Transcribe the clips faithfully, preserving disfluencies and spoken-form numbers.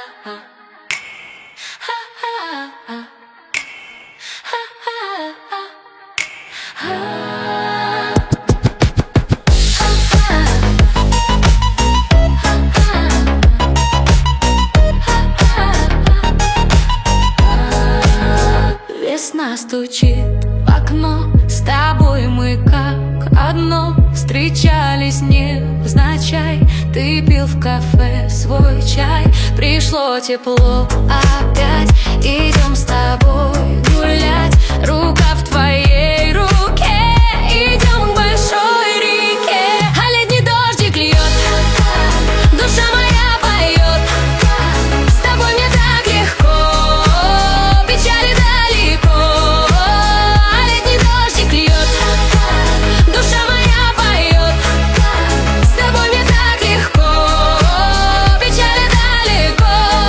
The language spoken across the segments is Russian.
Весна стучит в окно, с тобой мы как одно. Встречались невзначай, ты пил в кафе свой чай. Пришло тепло опять, идем с тобой гулять. Рука в твоей руке, идем к большой реке. А летний дождик льет, душа моя поет. С тобой мне так легко, печали далеко. А летний дождик льет, душа моя поет. С тобой мне так легко, печали далеко.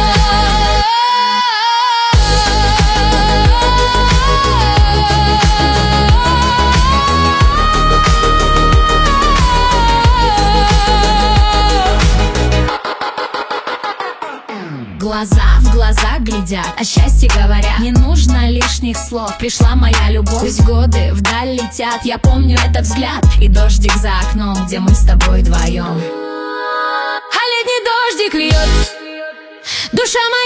Глаза в глаза глядят, о счастье говорят. Не нужно лишних слов, пришла моя любовь. Пусть годы вдаль летят, я помню этот взгляд. И дождик за окном, где мы с тобой вдвоем. А летний дождик льет, душа моя